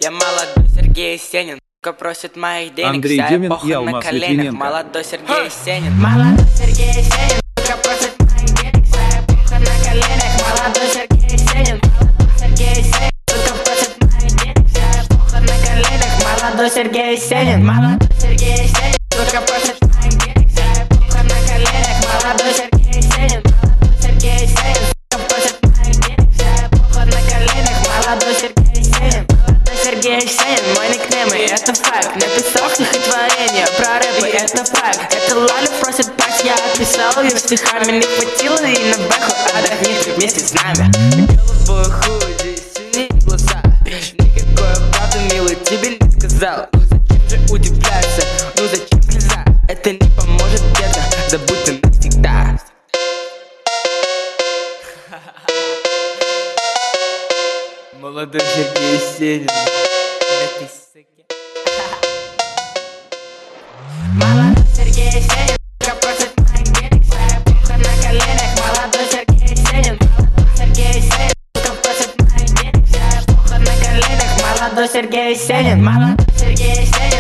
Я молодой Сергей Есенин, просит моих денег. Андрей вся Демин эпоха и на Алмаз коленях. Литвиненко. Молодой Сергей Есенин, молодой Сергей Есенин, просит моих денег. Вся эпоха на коленях. Молодой Сергей Есенин, Сергей Есенин, просит моих денег. Вся эпоха на коленях. Молодой Сергей Есенин, молодой Сергей Есенин, просит моих денег. Вся эпоха на коленях. Молодой Сергей Есенин, Сергей Есенин, просит моих денег. Вся эпоха на коленях. Молодой Сергей Есенин, Сергей Есенин, мой никнейм, и это факт. Написал стихотворение про рэп, и это факт. Это Лаля просит пак, я описал ее стихами. Не хватило и на бэху, отдохни вместе с нами. Голубой худи, синие глаза. Никакой правды, милый, тебе не сказал. Ну зачем же удивляться, ну зачем слеза? Это не поможет, детка, забудь ты навсегда. Молодой Сергей Есенин. Молодой Сергей Есенин, просит моих денег. Вся эпоха на коленях. Молодой Сергей Есенин, Сергей Есенин, просит моих денег. Вся эпоха на коленях. Молодой Сергей Есенин, молодой Сергей Есенин,